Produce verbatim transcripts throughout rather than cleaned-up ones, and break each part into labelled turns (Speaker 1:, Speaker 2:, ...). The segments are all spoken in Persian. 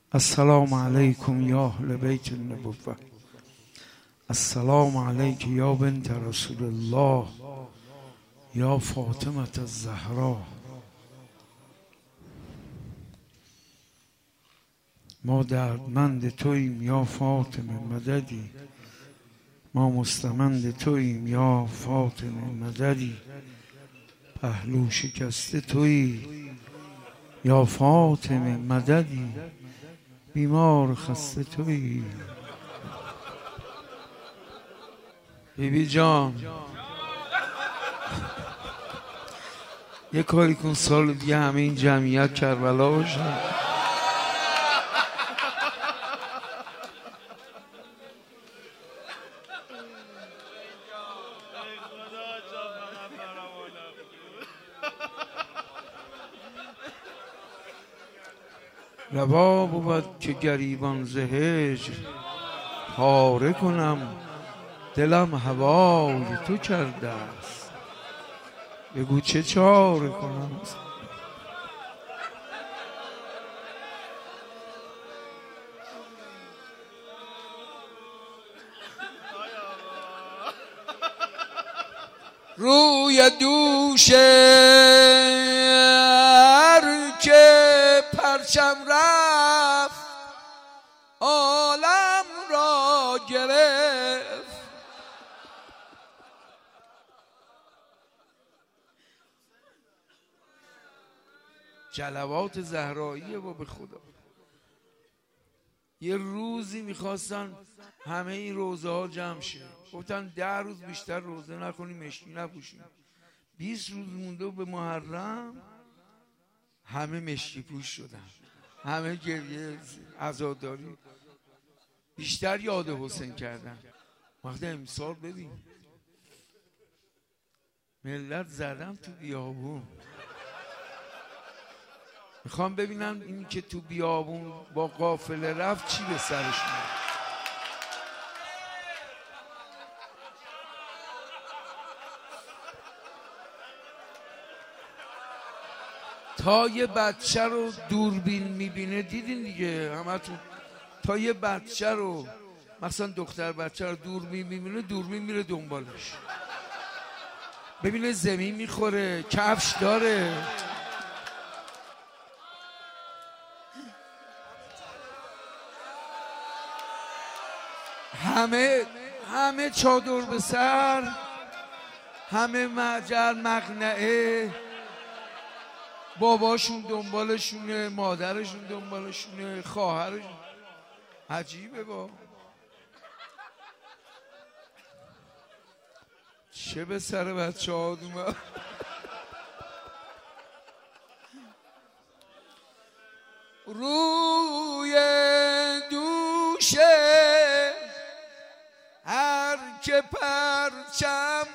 Speaker 1: السلام علیکم یا اهل بیت النبوة. السلام علیک یا بنت رسول الله یا فاطمه الزهرا. ما دردمند توییم یا فاطمه مددی، ما مستمند توییم یا فاطمه مددی. پهلو شکسته تویی یا فاطمه مددی، بیمار خسته تویی. بیبی جان یه کاری کن سال دیگه همه این جمعیت کربلا باشن. روا بود که گریبان ز هجر پاره کنم، دلم هوای تو کرده است، بگو چه چاره کنم. روی دوش هر که پرچم رفت عالم را گرفت. جلوات زهراییه با به خدا. یه روزی میخواستن همه این روزه ها جمع شه، گفتن ده روز بیشتر روزه نکنیم، مشکی نپوشیم. بیست روز مونده به محرم، همه مشکی پوش شدن، همه گریه عزاداری، بیشتر یاد حسین کردن. وقتی امسال ببین ملت زدن تو بیابون، میخوام ببینم این که تو بیابون با قافله رفت چی به سرش میاد. تا یه بچه رو دوربین میبینه، دیدین دیگه همتون، تا یه بچه رو مثلا دختر بچه رو دوربین میبینه، دوربین میره دنبالش ببینه زمین میخوره، کفش داره. همه همه چادر به سر، همه معجل مقنعه، باباشون دنبالشونه، مادرشون دنبالشونه، خواهرشون. عجیبه با چه به سر بچه ها اومد. روی دوشه هر که پرچم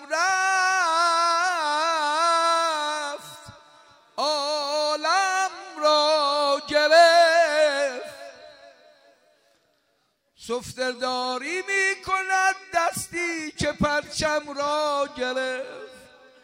Speaker 1: رفت عالم را گرفت. صفترداری می کند دستی که پرچم را گرفت.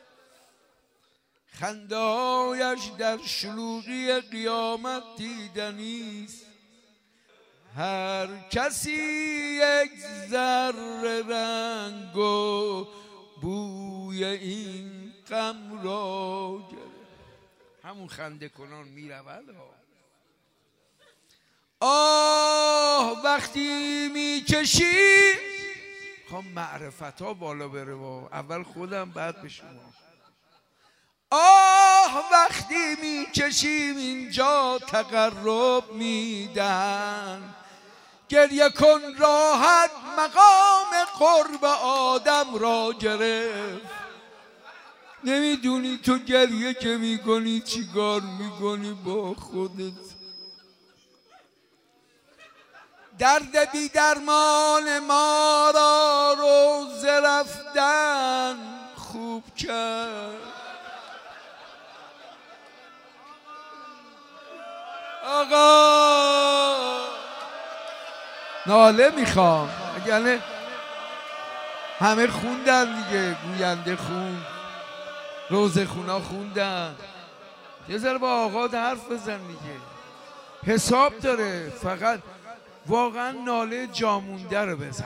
Speaker 1: خنده‌هایش در شلوغی قیامت دیدنیست، هر کسی یک ذره رنگ و بوی این غم را گرفت. همون خنده کنان می رود. آه وقتی می کشی، خواهم معرفت ها بالا بره با اول خودم بعد به شما. آه وقتی می کشیم اینجا تقرب میدن، گریه کن راحت مقام قرب آدم را گرفت. نمیدونی تو گریه که میکنی چیکار میکنی با خودت. درد بی درمان ما را روزه رفتن خوب کرد. آقا ناله میخوام، یعنی همه خوندن دیگه، گوینده خوند، روزه خونا خوندن، یه ذره با آقا حرف بزن دیگه. حساب داره، فقط واقعا ناله جامونده رو بزن.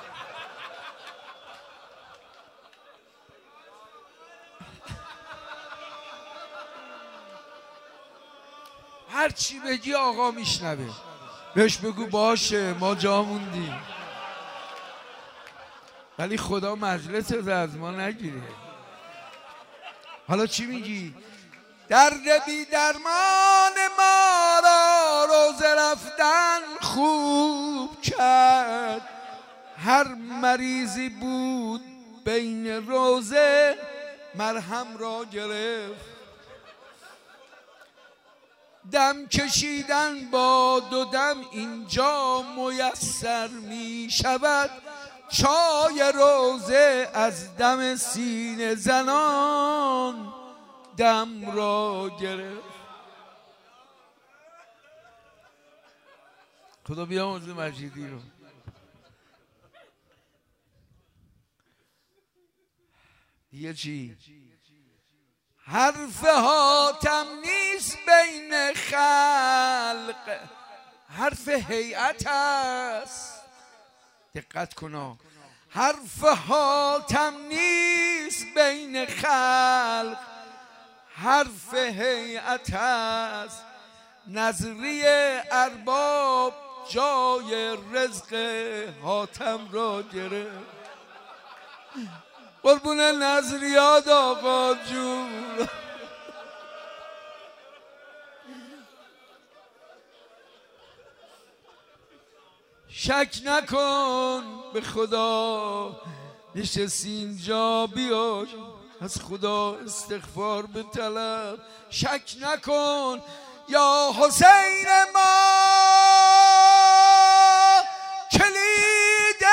Speaker 1: هر چی بگی آقا میشنوه، بهش بگو باشه ما جا موندیم، ولی خدا مجلس رو از ما نگیره. حالا چی میگی؟ درد بی درمان ما را روزه رفتن خوب کرد، هر مریضی بود بین روزه مرهم را گرفت، دم کشیدن با دو دم اینجا میسر می شود، چای روزه از دم سینه زنان دم را گرفت. خدا بیامرز مجیدی رو. دیگه چی؟ حرف حاتم نیست بین خلق، حرف هیئت است. دقت کنا، حرف حاتم نیست بین خلق، حرف هیئت است. نظریه ارباب جای رزق حاتم را گرفت. قربون نظریات آقا جون. شک نکن به خدا، نشستی اینجا بیا از خدا استغفار بطلب. شک نکن یا حسین ما کلید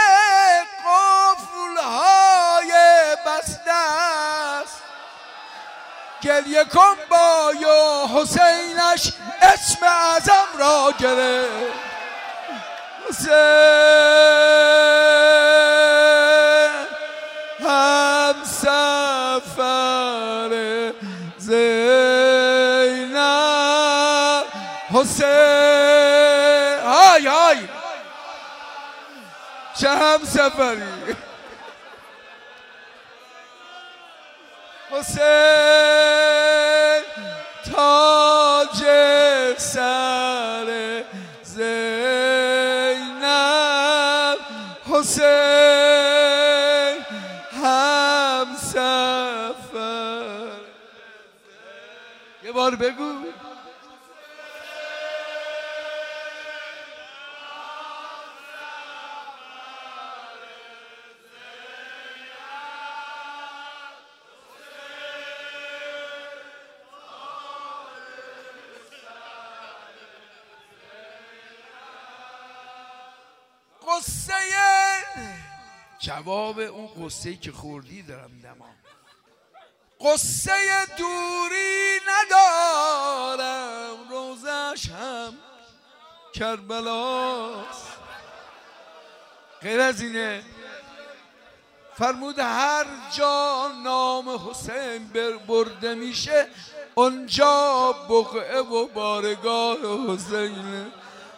Speaker 1: قفل‌های بسته است، گریه کن با یا حسینش اسم اعظم را گرفت. حسین هم سفر زینب، حسین های های چه هم سفری. حسین تاج سر زینب، حسین هم سفر. یه بار بگو. قصه جواب اون قصه‌ای که خوردی دارم دمام. قصه دوری ندارم، روزش هم کربلاست. غیر از اینه فرمود هر جا نام حسین برده میشه اونجا بقعه و بارگاه حسینه.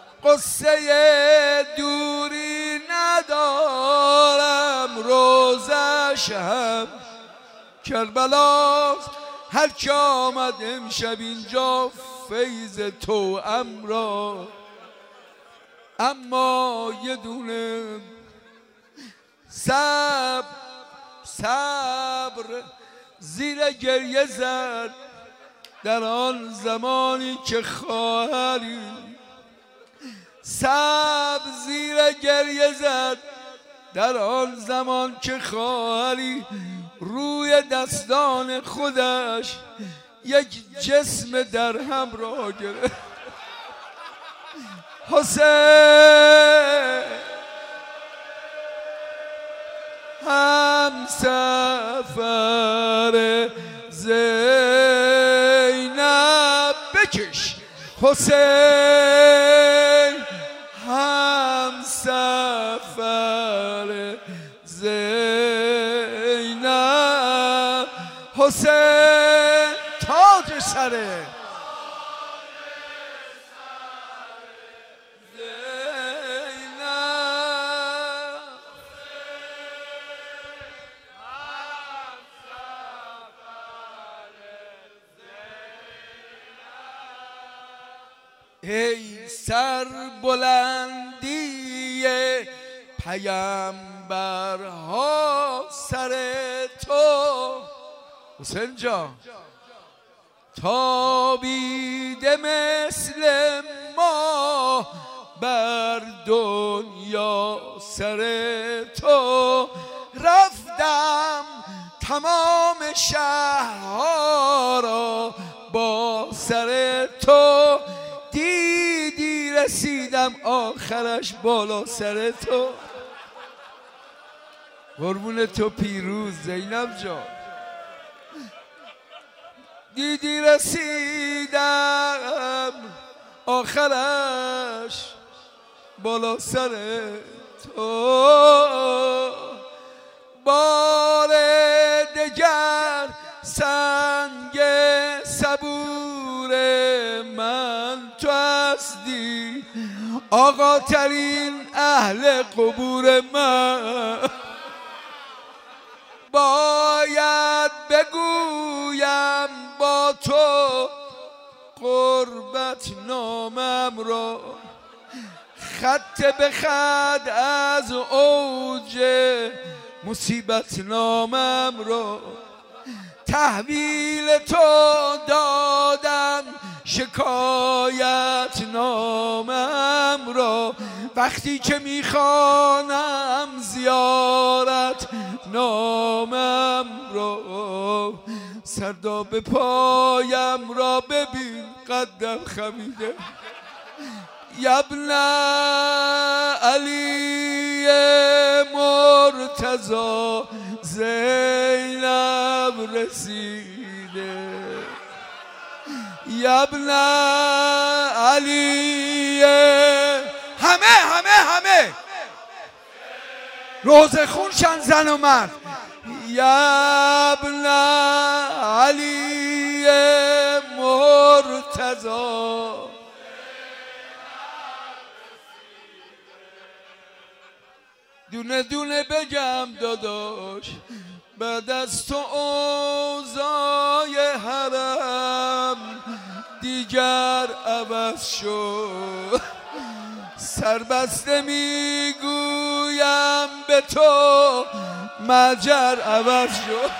Speaker 1: قصه دوری ندارم، روزش هم کربلاست. هر که آمد امشب اینجا فیض توأم را، اما یه دونه صبر صبر زیر گریه زد در آن زمانی که خواهری. صبر زیر گریه زد در آن زمان که خواهری روی دستان خودش یک جسم در هم را گرفت. حسین هم سفر زینب بکش. حسین هم سفر زینب، حسین تاج سره. سر بلندی پیامبرها سر تو حسین جان تابیده مثل ما بر دنیا سر تو رفتم تمام شهرها را با سر تو دیدی رسیدم آخرش بالا سر تو قربون تو پیروز زینب جان دیدی رسیدم آخرش بالا سر تو بار دگر سنگ صبور من تو هستی آقا ترین اهل قبور من باید بگویم با تو قربت نامم را خط به خط از اوج مصیبت نامم را تحویل تو دادم شکایت نامم را وقتی که میخوانم زیارت نامم را سرداب پایم را ببین قدم خمیده یبن علی مرتضی زینب رسیده یبن علی همه همه همه روزه خون شن زن و مرد یبن علی مرتضی دونه دونه بگم داداش بعد از تو اوضاع حرم دیگر عوض شد سربسته میگویم به تو مجر عوض شد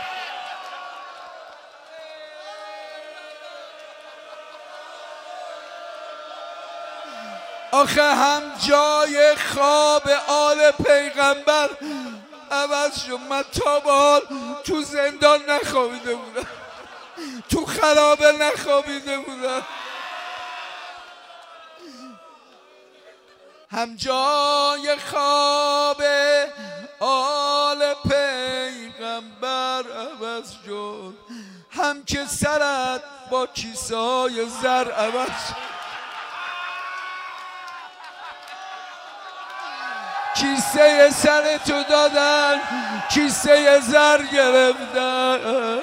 Speaker 1: آخه هم جای خواب آل پیغمبر عوض شد من تا به حال تو زندان نخوابیده بودم تو خرابه نخوابیده بودم هم جای خواب آل پیغمبر عوض شد هم که سرت با کیسای زر عوض شد کیسه سر تو دادن کیسه زر گرفتن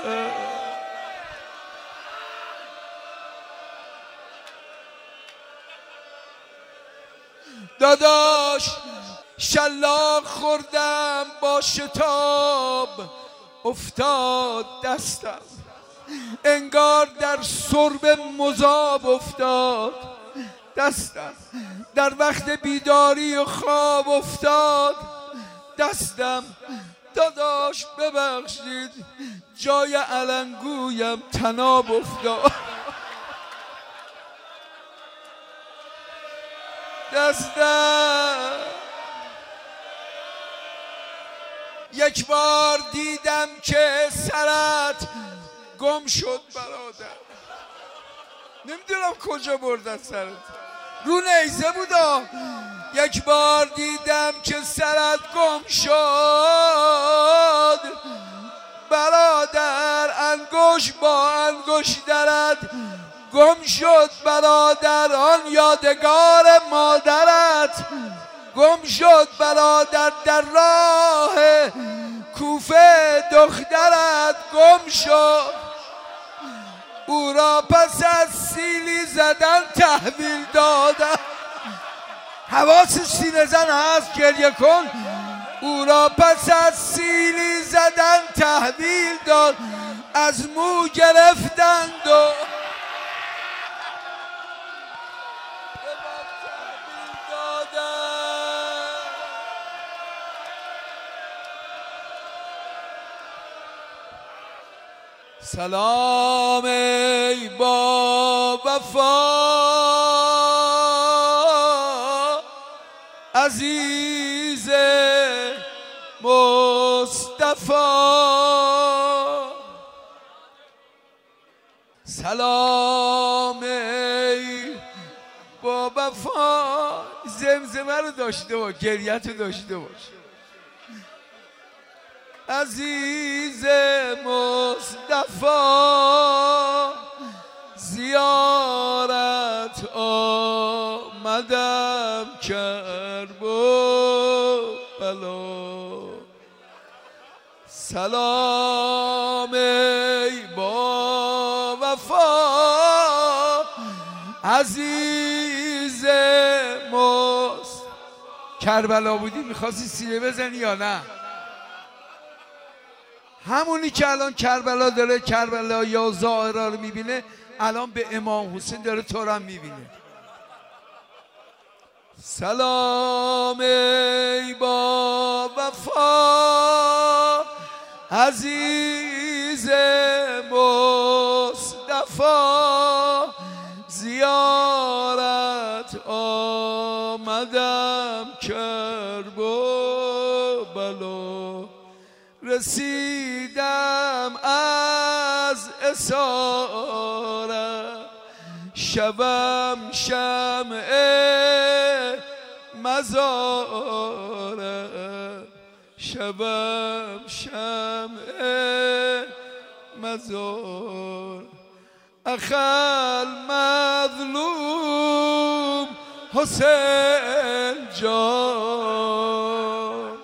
Speaker 1: داداش شلاق خوردم با شتاب افتاد دستم انگار در سرب مذاب افتاد دستم در وقت بیداری و خواب افتاد دستم داداش ببخشید جای علنگویم تناب افتاد دستم یک بار دیدم که سرت گم شد برادر نمیدونم کجا بردن سرت رو نیزه بودا یک بار دیدم که سرت گم شد برادر انگوش با انگوش درت گم شد برادر آن یادگار مادرت گم شد برادر در راه کوفه دخترت گم شد او را پس از سیلی زدن تحویل دادن حواس سینه زن هست گریه کن او را پس از سیلی زدن تحویل داد از مو گرفتند و سلام ای با وفا عزیز مصطفی، سلام ای با وفا. زمزمه رو داشته باش، گریت رو داشته باش. عزیز مصطفی زیارت آمدم کرب و بلا، سلام ای با وفا عزیز مصطفی. کربلا بودی میخواستی سینه بزنی یا نه؟ همونی که الان کربلا داره کربلا یا ظاهرا رو میبینه، الان به امام حسین داره تو رو هم میبینه. سلام ای با وفا عزیز مصطفی زیارت آمدم کرب و بلا، رسیدم از اسارت شبم شمع مزارت، شبم شمع مزار. اخل مظلوم حسین جان،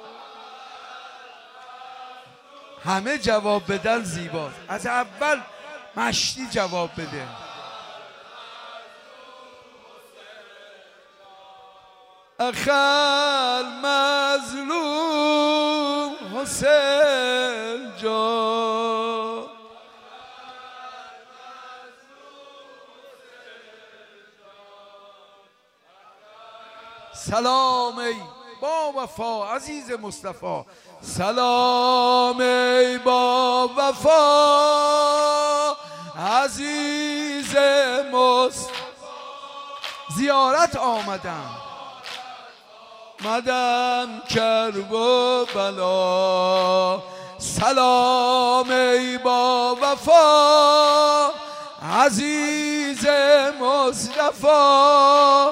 Speaker 1: همه جواب بدن زیباست. از اول مشتی جواب بده. اخل مظلوم حسین جان، سلام ای با وفا عزیز مصطفی، سلام ای با وفا عزیز مصطفی زیارت آمدم مدم کرب و بلا، سلام ای با وفا عزیز مصطفی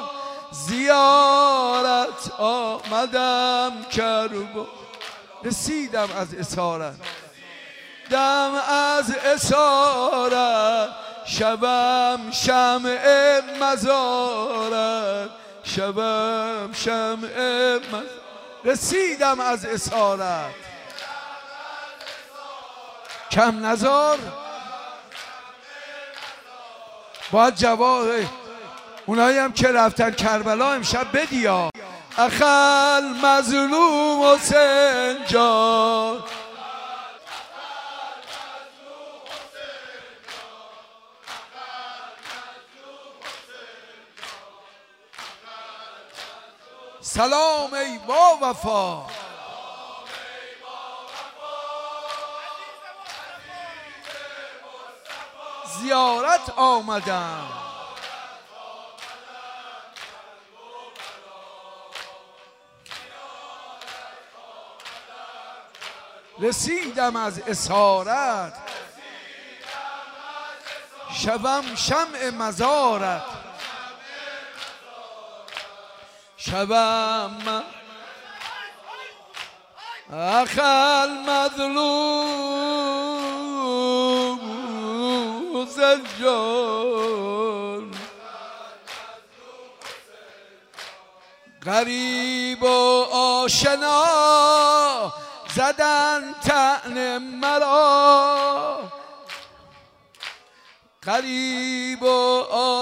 Speaker 1: زیارت آمدم کرب و رسیدم از اسارت، دم از اسارت شبم شمع مزارت، شبم شمع مزارت. رسیدم از اسارت کم نزار. باید جواب اونایی هم که رفتن کربلا امشب بدیا. اخل مظلوم حسین جان، سلام ای با وفا زیارت آمدم، رسیدم از اسارت شبم شمع مزارت، شبم اخل مظلوم زنجان، غریب و آشنا زدن طعن مرا، غریب و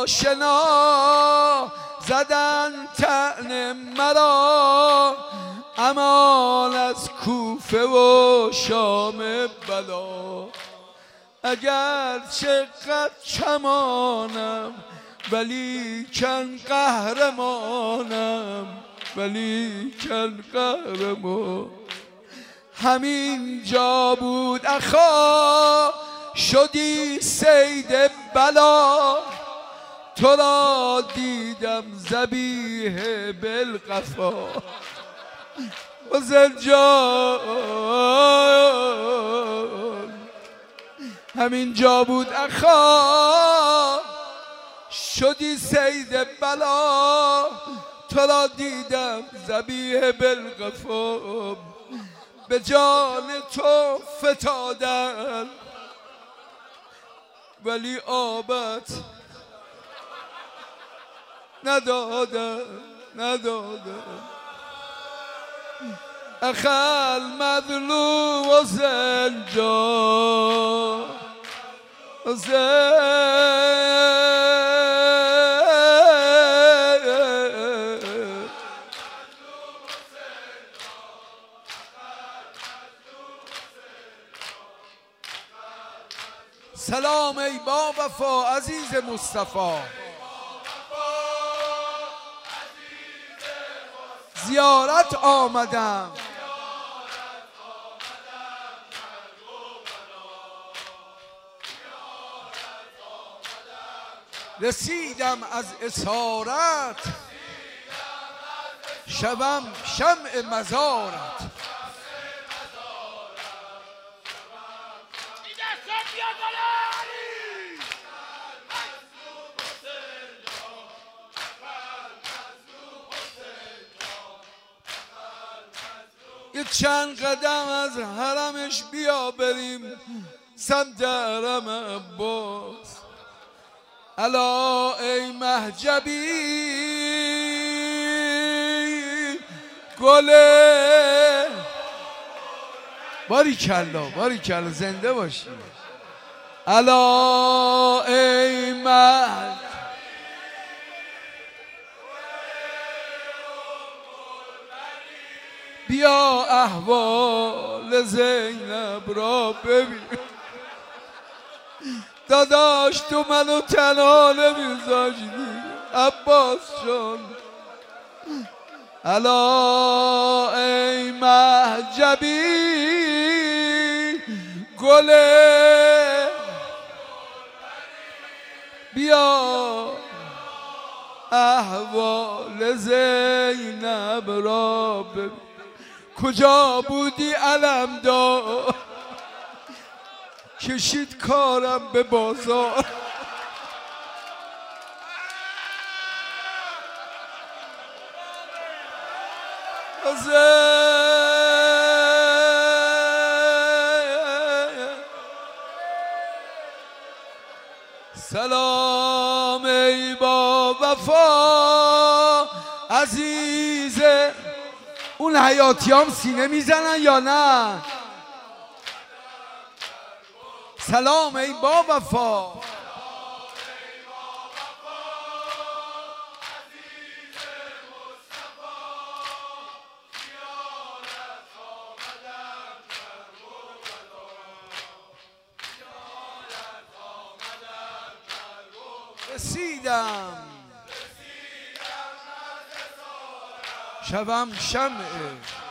Speaker 1: آشنا زدن طعن مرا، امان از کوفه و شام بلا، اگر چقدر چمانم ولیکن قهرمانم، ولیکن قهرمان. همین جا بود اخا شدی صید بلا، تو را دیدم ذبیح بالقفا. حسین جان همین جا بود اخا شدی صید بلا، تو را دیدم ذبیح بالقفا. به جان تو فتادن ولی آبت ندادن ندادن. اخل مظلوم حسین جان، حسین سلام ای با وفا عزیز مصطفی، زیارت آمدم رسیدم از اسارت، شوم شمع مزارت. یه چند قدم از حرمش بیا بریم سمت حرم عباس. الا ای مهجبی گله، باریکلا باریکلا زنده باشی. الا ای مهجبی بیا احوال زینب را ببین. داداش تو منو تنها نمیذاشتی عباس جان. الا ای مهجبی گله، بیا احوال زینب را ببین. کجا بودی علمدار، کشید کارم به بازار. سلام ای با وفا عزیزه. اون حیاتیام سینه میزنن یا نه؟ سلام ای با وفا. رسیدم شوم شمع